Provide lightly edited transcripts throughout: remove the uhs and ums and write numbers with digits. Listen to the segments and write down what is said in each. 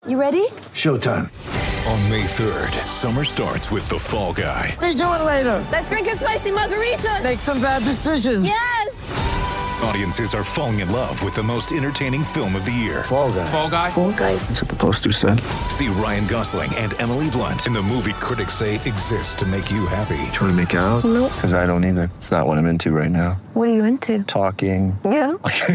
You ready? Showtime. On May 3rd, summer starts with The Fall Guy. Let's do it later. Let's drink a spicy margarita. Make some bad decisions. Yes! Audiences are falling in love with the most entertaining film of the year. Fall Guy. Fall Guy. Fall Guy. That's what the poster said. See Ryan Gosling and Emily Blunt in the movie critics say exists to make you happy. Trying to make it out? Nope. Because I don't either. It's not what I'm into right now. What are you into? Talking. Yeah.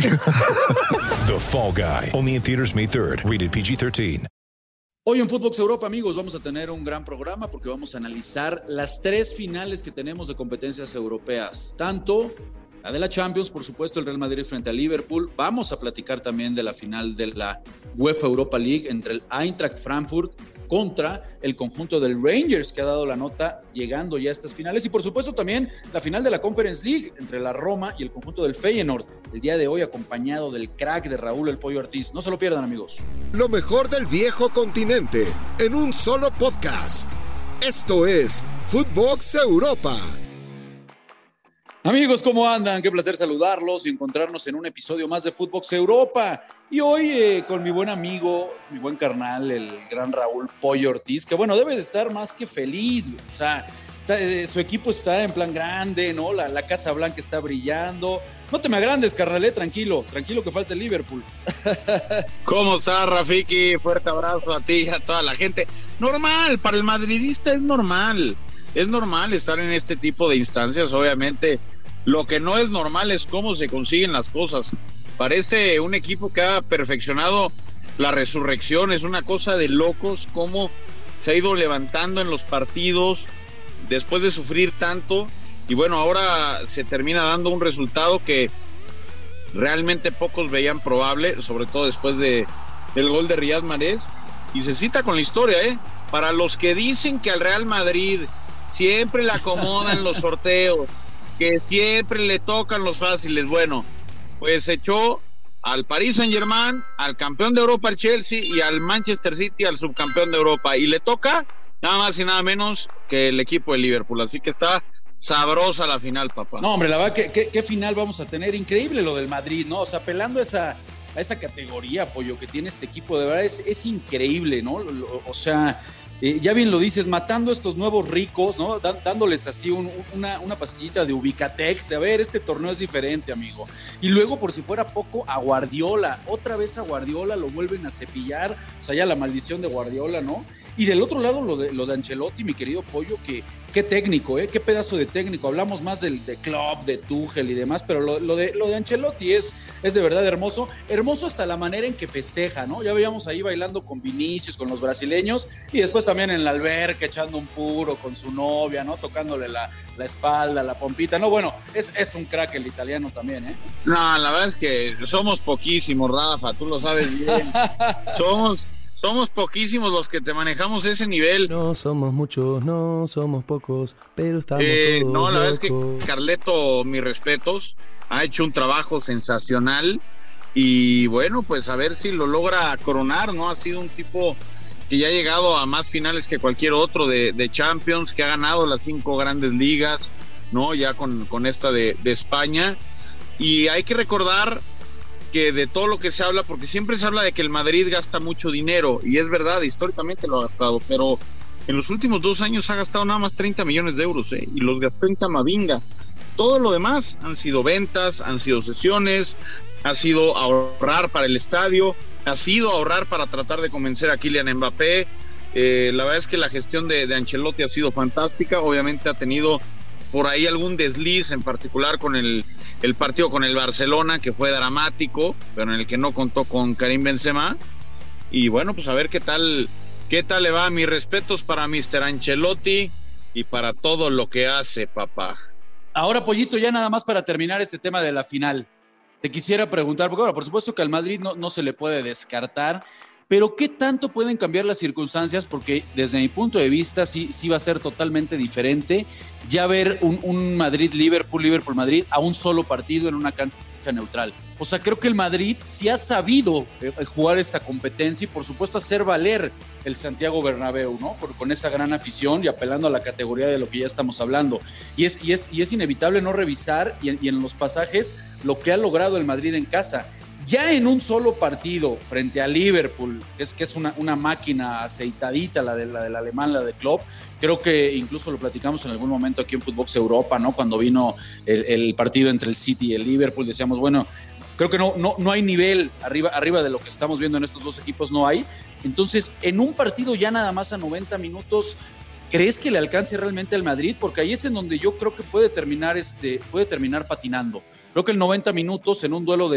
The Fall Guy. Only in theaters May 3rd. Rated PG-13. Hoy en Footbox Europa, amigos, vamos a tener un gran programa porque vamos a analizar las 3 finales que tenemos de competencias europeas. Tanto la de la Champions, por supuesto, el Real Madrid frente al Liverpool. Vamos a platicar también de la final de la UEFA Europa League entre el Eintracht Frankfurt contra el conjunto del Rangers, que ha dado la nota llegando ya a estas finales. Y por supuesto también la final de la Conference League entre la Roma y el conjunto del Feyenoord. El día de hoy acompañado del crack de Raúl El Pollo Ortiz. No se lo pierdan, amigos. Lo mejor del viejo continente en un solo podcast. Esto es Footbox Europa. Amigos, ¿cómo andan? Qué placer saludarlos y encontrarnos en un episodio más de Footbox Europa. Y hoy con mi buen amigo, mi buen carnal, el gran Raúl Pollo Ortiz, que bueno, debe de estar más que feliz. O sea, su equipo está en plan grande, ¿no? La Casa Blanca está brillando. No te me agrandes, carnal, tranquilo que falta el Liverpool. ¿Cómo estás, Rafiki? Fuerte abrazo a ti y a toda la gente. Normal, para el madridista es normal. Es normal estar en este tipo de instancias, obviamente. Lo que no es normal es cómo se consiguen las cosas. Parece un equipo que ha perfeccionado la resurrección. Es una cosa de locos cómo se ha ido levantando en los partidos después de sufrir tanto. Y bueno, ahora se termina dando un resultado que realmente pocos veían probable, sobre todo después del gol de Riyad Mahrez. Y se cita con la historia, ¿eh? Para los que dicen que al Real Madrid siempre le acomodan los sorteos, que siempre le tocan los fáciles. Bueno, pues echó al Paris Saint-Germain, al campeón de Europa, el Chelsea, y al Manchester City, al subcampeón de Europa. Y le toca nada más y nada menos que el equipo de Liverpool. Así que está sabrosa la final, papá. No, hombre, la verdad, ¿qué final vamos a tener? Increíble lo del Madrid, ¿no? O sea, apelando a esa categoría, Pollo, que tiene este equipo, de verdad es increíble, ¿no? O sea, ya bien lo dices, matando a estos nuevos ricos, ¿no? Dándoles así una pastillita de Ubicatex, de a ver, este torneo es diferente, amigo. Y luego, por si fuera poco, a Guardiola, otra vez a Guardiola, lo vuelven a cepillar, o sea, ya la maldición de Guardiola, ¿no? Y del otro lado, lo de Ancelotti, mi querido Pollo, qué técnico, qué pedazo de técnico. Hablamos más de Klopp, de Tuchel y demás, pero lo de Ancelotti es de verdad hermoso. Hermoso hasta la manera en que festeja, ¿no? Ya veíamos ahí bailando con Vinicius, con los brasileños, y después también en la alberca echando un puro con su novia, ¿no? Tocándole la espalda, la pompita. No, bueno, es un crack el italiano también, ¿eh? No, la verdad es que somos poquísimos, Rafa, tú lo sabes bien. Somos poquísimos los que te manejamos ese nivel. No somos muchos, no somos pocos, pero estamos todos no, la verdad es locos. que Carleto, mis respetos, ha hecho un trabajo sensacional y bueno, pues a ver si lo logra coronar, ¿no? Ha sido un tipo que ya ha llegado a más finales que cualquier otro de Champions, que ha ganado las 5 grandes ligas, ¿no? Ya con esta de España. Y hay que recordar que de todo lo que se habla, porque siempre se habla de que el Madrid gasta mucho dinero, y es verdad, históricamente lo ha gastado, pero en los últimos 2 años ha gastado nada más 30 millones de euros, y los gastó en Camavinga. Todo lo demás han sido ventas, han sido sesiones, ha sido ahorrar para el estadio, ha sido ahorrar para tratar de convencer a Kylian Mbappé. La verdad es que la gestión de Ancelotti ha sido fantástica. Obviamente ha tenido por ahí algún desliz, en particular con el partido con el Barcelona, que fue dramático, pero en el que no contó con Karim Benzema. Y bueno, pues a ver qué tal le va. Mis respetos para Mr. Ancelotti y para todo lo que hace, papá. Ahora, Pollito, ya nada más para terminar este tema de la final. Te quisiera preguntar, porque bueno, por supuesto que al Madrid no se le puede descartar, pero ¿qué tanto pueden cambiar las circunstancias? Porque desde mi punto de vista sí va a ser totalmente diferente ya ver un Madrid-Liverpool, Liverpool-Madrid a un solo partido en una cancha neutral. O sea, creo que el Madrid sí ha sabido jugar esta competencia y por supuesto hacer valer el Santiago Bernabéu, ¿no? Con esa gran afición y apelando a la categoría de lo que ya estamos hablando. Y es inevitable no revisar y en los pasajes lo que ha logrado el Madrid en casa. Ya en un solo partido frente a Liverpool, que es una máquina aceitadita, la del alemán, la de Klopp, creo que incluso lo platicamos en algún momento aquí en Footbox Europa, ¿no? Cuando vino el partido entre el City y el Liverpool, decíamos, bueno, creo que no hay nivel arriba de lo que estamos viendo en estos dos equipos, no hay. Entonces, en un partido ya nada más a 90 minutos, ¿crees que le alcance realmente al Madrid? Porque ahí es en donde yo creo que puede terminar patinando. Creo que el 90 minutos en un duelo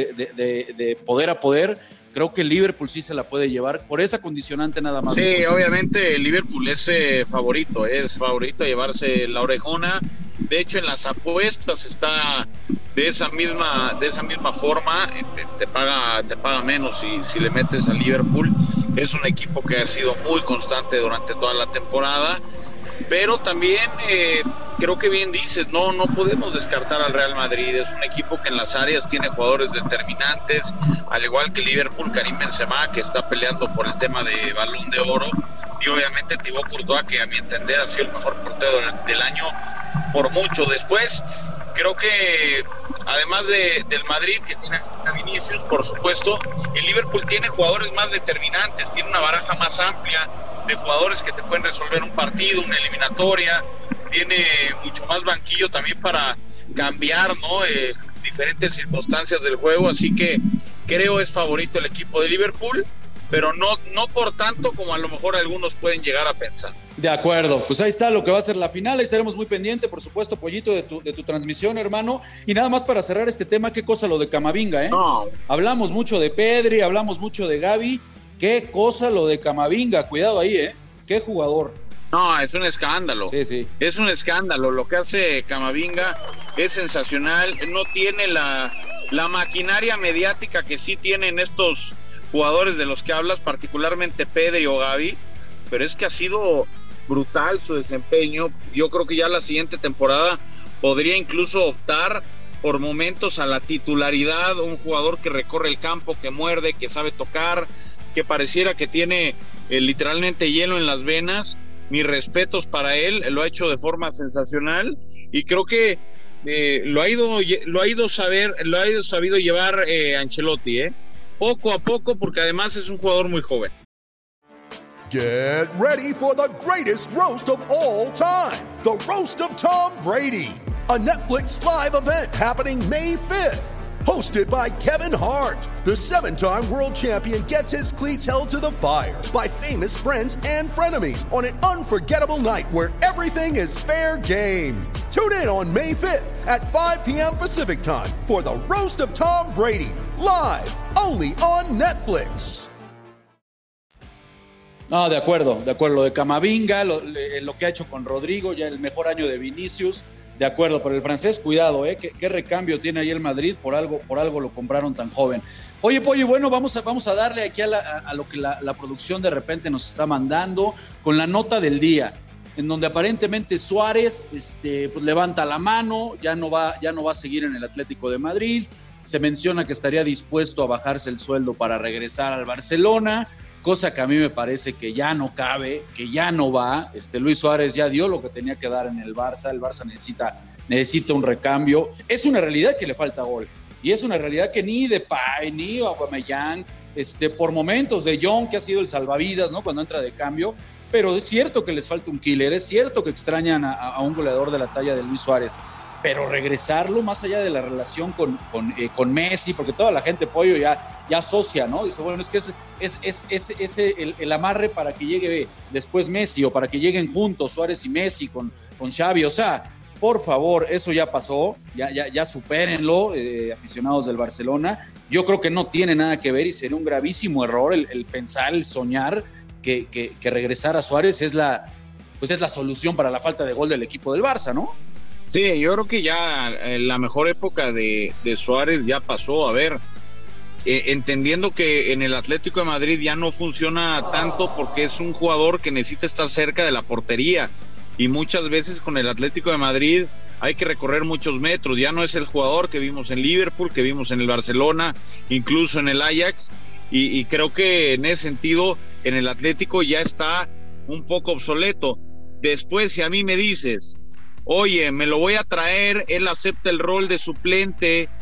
de poder a poder, creo que el Liverpool sí se la puede llevar por esa condicionante nada más. Sí, obviamente el Liverpool es favorito a llevarse la orejona. De hecho, en las apuestas está de esa misma forma, te paga menos si le metes al Liverpool. Es un equipo que ha sido muy constante durante toda la temporada, pero también creo que bien dices, no podemos descartar al Real Madrid. Es un equipo que en las áreas tiene jugadores determinantes, al igual que Liverpool, Karim Benzema, que está peleando por el tema de Balón de Oro, y obviamente Thibaut Courtois, que a mi entender ha sido el mejor portero del año por mucho. Después, creo que además del Madrid, que tiene a Vinicius, por supuesto, el Liverpool tiene jugadores más determinantes, tiene una baraja más amplia de jugadores que te pueden resolver un partido, una eliminatoria, tiene mucho más banquillo también para cambiar, ¿no? Diferentes circunstancias del juego, así que creo es favorito el equipo de Liverpool, pero no por tanto como a lo mejor algunos pueden llegar a pensar. De acuerdo, pues ahí está lo que va a ser la final. Estaremos muy pendientes, por supuesto, Pollito, de tu transmisión, hermano. Y nada más para cerrar este tema, qué cosa lo de Camavinga, ¿eh? No. Hablamos mucho de Pedri, hablamos mucho de Gavi. Qué cosa lo de Camavinga, cuidado ahí, ¿eh? Qué jugador. No, es un escándalo. Sí. Es un escándalo. Lo que hace Camavinga es sensacional. No tiene la maquinaria mediática que sí tienen estos jugadores de los que hablas, particularmente Pedri o Gavi, pero es que ha sido brutal su desempeño. Yo creo que ya la siguiente temporada podría incluso optar por momentos a la titularidad, un jugador que recorre el campo, que muerde, que sabe tocar, que pareciera que tiene literalmente hielo en las venas. Mis respetos para él, lo ha hecho de forma sensacional y creo que lo ha sabido llevar Ancelotti, poco a poco, porque además es un jugador muy joven. Get ready for the greatest roast of all time, the Roast of Tom Brady, a Netflix live event happening May 5th. Hosted by Kevin Hart, the 7-time world champion gets his cleats held to the fire by famous friends and frenemies on an unforgettable night where everything is fair game. Tune in on May 5th at 5 p.m. Pacific Time for the Roast of Tom Brady, live only on Netflix. No, de acuerdo, lo de Camavinga, lo que ha hecho con Rodrigo, ya el mejor año de Vinicius. De acuerdo, pero el francés, cuidado, ¿Qué recambio tiene ahí el Madrid? Por algo lo compraron tan joven. Oye, Pollo, bueno, vamos a darle aquí a lo que la producción de repente nos está mandando con la nota del día, en donde aparentemente Suárez pues levanta la mano, ya no va a seguir en el Atlético de Madrid. Se menciona que estaría dispuesto a bajarse el sueldo para regresar al Barcelona, cosa que a mí me parece que ya no cabe, que ya no va. Luis Suárez ya dio lo que tenía que dar en el Barça necesita un recambio. Es una realidad que le falta gol, y es una realidad que ni Depay, ni Aubameyang, por momentos de Jong, que ha sido el salvavidas, ¿no? Cuando entra de cambio, pero es cierto que les falta un killer, es cierto que extrañan a un goleador de la talla de Luis Suárez, pero regresarlo más allá de la relación con Messi, porque toda la gente, Pollo, ya asocia, ¿no? Dice, bueno, es que es el amarre para que llegue después Messi, o para que lleguen juntos Suárez y Messi con Xavi. O sea, por favor, eso ya pasó, ya supérenlo, aficionados del Barcelona. Yo creo que no tiene nada que ver, y sería un gravísimo error el pensar, el soñar que regresar a Suárez es la solución para la falta de gol del equipo del Barça, ¿no? Sí, yo creo que ya la mejor época de Suárez ya pasó. A ver, entendiendo que en el Atlético de Madrid ya no funciona tanto porque es un jugador que necesita estar cerca de la portería, y muchas veces con el Atlético de Madrid hay que recorrer muchos metros. Ya no es el jugador que vimos en Liverpool, que vimos en el Barcelona, incluso en el Ajax, y creo que en ese sentido en el Atlético ya está un poco obsoleto. Después, si a mí me dices, oye, me lo voy a traer, él acepta el rol de suplente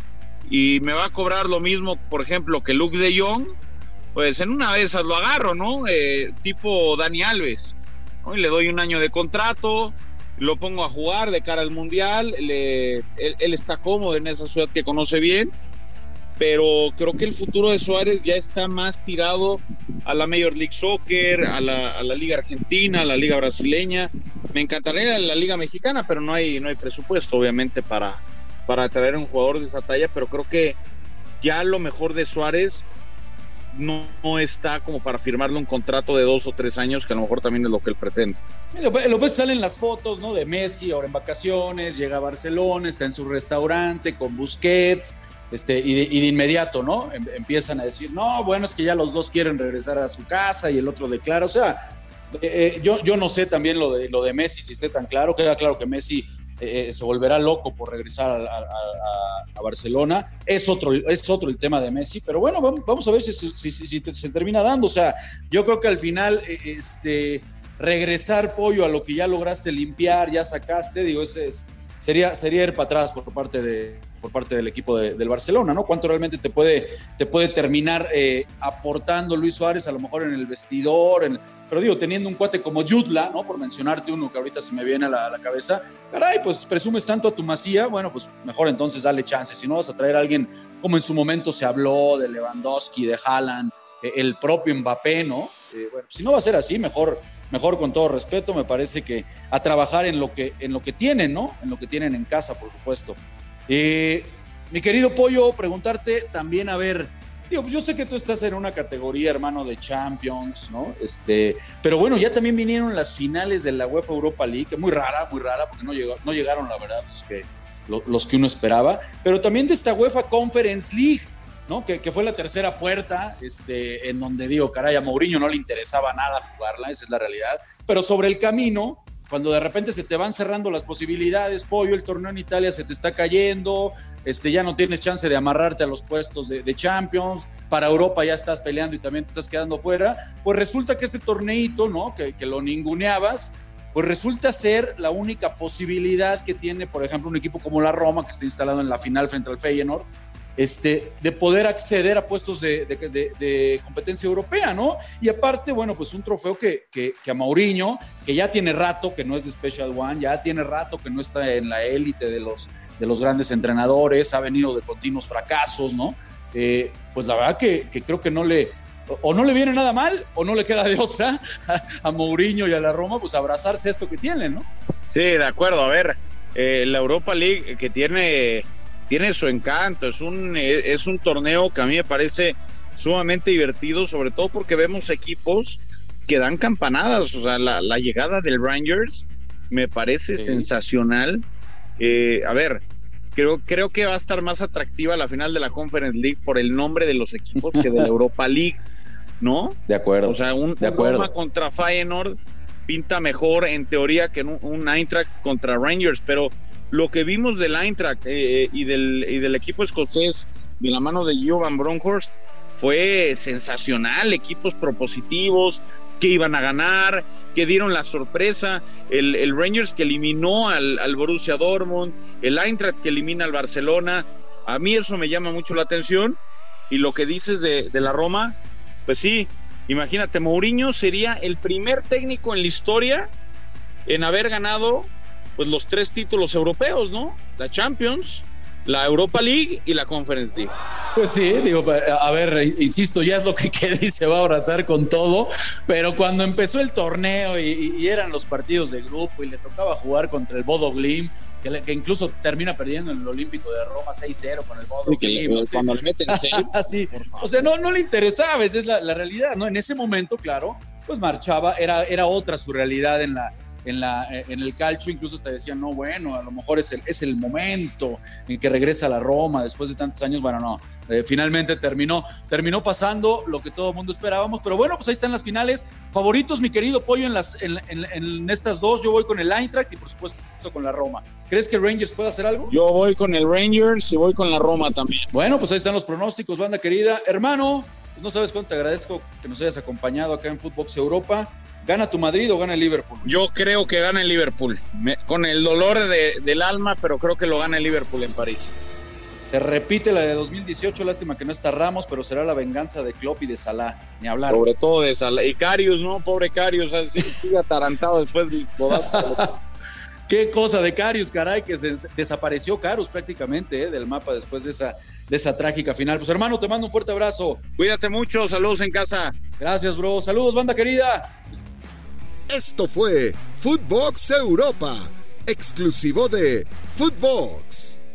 y me va a cobrar lo mismo, por ejemplo, que Luke de Jong, pues en una de esas lo agarro, ¿no? Tipo Dani Alves, ¿no? Y le doy un año de contrato, lo pongo a jugar de cara al Mundial, él está cómodo en esa ciudad que conoce bien, pero creo que el futuro de Suárez ya está más tirado a la Major League Soccer, a la Liga Argentina, a la Liga Brasileña. Me encantaría la Liga Mexicana, pero no hay presupuesto, obviamente, para traer un jugador de esa talla, pero creo que ya lo mejor de Suárez no está como para firmarle un contrato de 2 o 3 años, que a lo mejor también es lo que él pretende. Lo ves, salen las fotos, ¿no? De Messi ahora en vacaciones, llega a Barcelona, está en su restaurante con Busquets, y de inmediato, ¿no? Empiezan a decir, no, bueno, es que ya los dos quieren regresar a su casa, y el otro declara, o sea, yo no sé también lo de Messi, si esté tan claro. Queda claro que Messi se volverá loco por regresar a Barcelona. Es otro el tema de Messi, pero bueno, vamos a ver si se termina dando. O sea, yo creo que al final regresar, Pollo, a lo que ya lograste limpiar, ya sacaste, digo, sería ir para atrás por parte del equipo del Barcelona, ¿no? ¿Cuánto realmente te puede terminar aportando Luis Suárez, a lo mejor en el vestidor? Pero digo, teniendo un cuate como Jutla, ¿no? Por mencionarte uno que ahorita se me viene a la cabeza, caray, pues presumes tanto a tu Masía, bueno, pues mejor entonces dale chance. Si no vas a traer a alguien como en su momento se habló de Lewandowski, de Haaland, el propio Mbappé, ¿no? Bueno, si no va a ser así, mejor con todo respeto, me parece que a trabajar en lo que tienen, ¿no? En lo que tienen en casa, por supuesto. Mi querido Pollo, preguntarte también, a ver, digo, yo sé que tú estás en una categoría, hermano, de Champions, ¿no? Pero bueno, ya también vinieron las finales de la UEFA Europa League, muy rara, porque no llegaron, la verdad, los que uno esperaba, pero también de esta UEFA Conference League, ¿no? Que fue la tercera puerta, en donde digo, caray, a Mourinho no le interesaba nada jugarla, esa es la realidad, pero sobre el camino, cuando de repente se te van cerrando las posibilidades, Pollo, el torneo en Italia se te está cayendo, ya no tienes chance de amarrarte a los puestos de Champions, para Europa ya estás peleando y también te estás quedando fuera, pues resulta que este torneito, ¿no? Que lo ninguneabas, pues resulta ser la única posibilidad que tiene, por ejemplo, un equipo como la Roma, que está instalado en la final frente al Feyenoord, de poder acceder a puestos de competencia europea, ¿no? Y aparte, bueno, pues un trofeo que a Mourinho, que ya tiene rato que no es de Special One, ya tiene rato que no está en la élite de los grandes entrenadores, ha venido de continuos fracasos, ¿no? Pues la verdad que creo que no le viene nada mal, o no le queda de otra a Mourinho y a la Roma, pues abrazarse esto que tienen, ¿no? Sí, de acuerdo. A ver, la Europa League, que tiene su encanto, es un torneo que a mí me parece sumamente divertido, sobre todo porque vemos equipos que dan campanadas. O sea, la llegada del Rangers me parece sensacional. A ver, creo que va a estar más atractiva la final de la Conference League por el nombre de los equipos que de la Europa League, ¿no? De acuerdo. O sea, un Roma contra Feyenoord pinta mejor en teoría que un Eintracht contra Rangers, pero lo que vimos del Eintracht y del equipo escocés de la mano de Gio Van Bronckhorst fue sensacional. Equipos propositivos que iban a ganar, que dieron la sorpresa. El Rangers que eliminó al Borussia Dortmund, el Eintracht que elimina al Barcelona. A mí eso me llama mucho la atención. Y lo que dices de la Roma, pues sí, imagínate, Mourinho sería el primer técnico en la historia en haber ganado pues los 3 títulos europeos, ¿no? La Champions, la Europa League y la Conference League. Pues sí, digo, a ver, insisto, ya es lo que queda y se va a abrazar con todo, pero cuando empezó el torneo y eran los partidos de grupo y le tocaba jugar contra el Bodo Glimt, que incluso termina perdiendo en el Olímpico de Roma 6-0 con el Bodo Glimt. Cuando le meten 6. Sí. O sea, no le interesaba, esa es la realidad, ¿no? En ese momento, claro, pues marchaba, era otra su realidad en el calcio. Incluso hasta decían, no, bueno, a lo mejor es el momento en que regresa a la Roma después de tantos años. Bueno, no, finalmente terminó pasando lo que todo el mundo esperábamos, pero bueno, pues ahí están las finales. Favoritos, mi querido Pollo, en estas dos. Yo voy con el Eintracht y por supuesto con la Roma. ¿Crees que Rangers puede hacer algo? Yo voy con el Rangers y voy con la Roma también. Bueno, pues ahí están los pronósticos, banda querida. Hermano, pues no sabes cuánto te agradezco que nos hayas acompañado acá en Footbox Europa. ¿Gana tu Madrid o gana el Liverpool? Yo creo que gana el Liverpool. Con el dolor del alma, pero creo que lo gana el Liverpool en París. Se repite la de 2018, lástima que no está Ramos, pero será la venganza de Klopp y de Salah, ni hablar. Sobre todo de Salah. Y Karius, ¿no? Pobre Karius, sigue atarantado después del bodazo. Qué cosa de Karius, caray, que desapareció Karius prácticamente del mapa después de esa trágica final. Pues hermano, te mando un fuerte abrazo. Cuídate mucho, saludos en casa. Gracias, bro. Saludos, banda querida. Esto fue Footbox Europa, exclusivo de Footbox.